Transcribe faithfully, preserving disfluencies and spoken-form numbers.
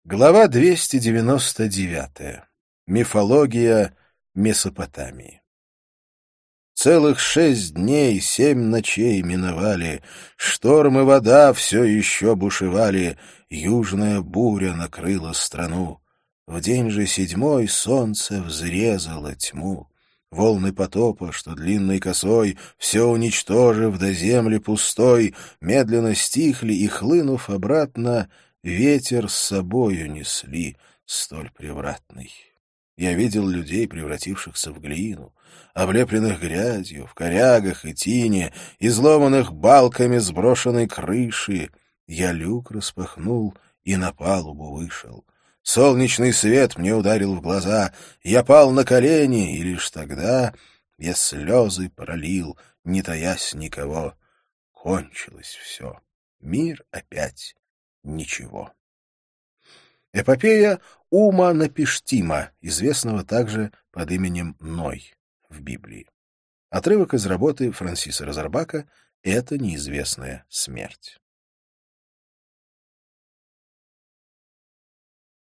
Глава двести девяносто девятая. Мифология Месопотамии. Целых шесть дней, семь ночей миновали, шторм и вода все еще бушевали, южная буря накрыла страну. В день же седьмой солнце взрезало тьму. Волны потопа, что длинной косой, все уничтожив до земли пустой, медленно стихли и, хлынув обратно, ветер с собою несли, столь превратный. Я видел людей, превратившихся в глину, облепленных грязью, в корягах и тине, изломанных балками сброшенной крыши. Я люк распахнул и на палубу вышел. Солнечный свет мне ударил в глаза, я пал на колени, и лишь тогда я слезы пролил, не таясь никого. Кончилось все. Мир опять ничего. Эпопея Ума-Напиштима, известного также под именем Ной в Библии. Отрывок из работы Франсиса Розарбака «Это неизвестная смерть».